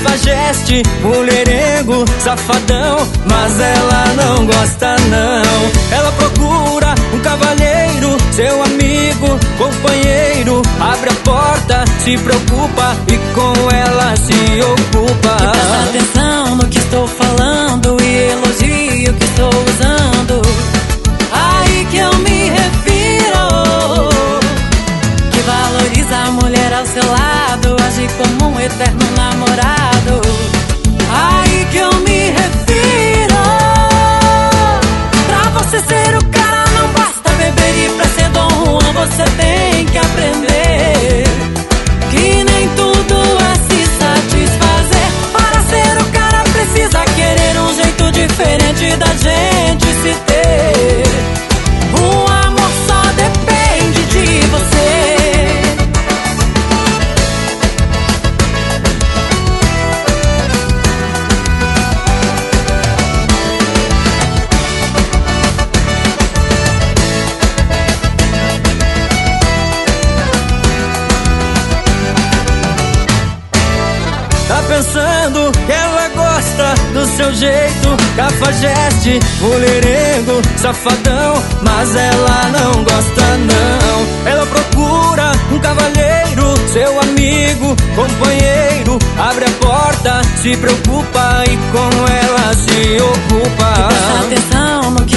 cafajeste, mulherengo, safadão, mas ela não gosta não. Ela procura um cavalheiro, seu amigo, companheiro, abre a porta, se preocupa e com ela se ocupa. E presta atenção no que estou falando e elogie o que estou usando. Aí que eu me refiro, que valoriza a mulher ao seu lado, age como um eterno namorado. Aí que eu me refiro. Pra você ser o cara não basta beber, e pra ser Dom Juan você tem que aprender que nem tudo é se satisfazer. Para ser o cara precisa querer um jeito diferente da gente se ter. O amor só depende de você. Tá pensando que ela gosta do seu jeito, cafajeste, mulherengo, safadão, mas ela não gosta não. Ela procura um cavalheiro, seu amigo, companheiro, abre a porta, se preocupa e com ela se ocupa. E presta atenção no que